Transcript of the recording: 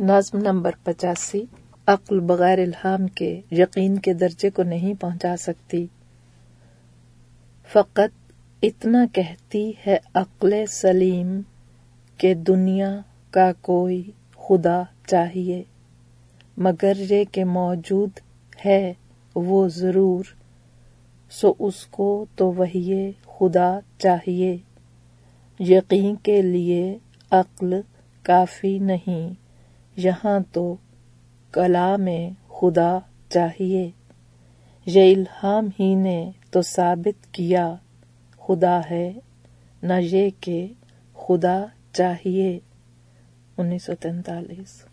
नज़्म नंबर 85। अक्ल बगैर इल्हाम के यकीन के दर्जे को नहीं पहुंचा सकती। फ़कत इतना कहती है अक्ल सलीम के दुनिया का कोई खुदा चाहिए, मगर ये के मौजूद है वो ज़रूर, सो उसको तो वही खुदा चाहिए। यकीन के लिए अक्ल काफ़ी नहीं, यहाँ तो कलामे खुदा चाहिए। ये इल्हाम ही ने तो साबित किया खुदा है, न ये के खुदा चाहिए। 1943।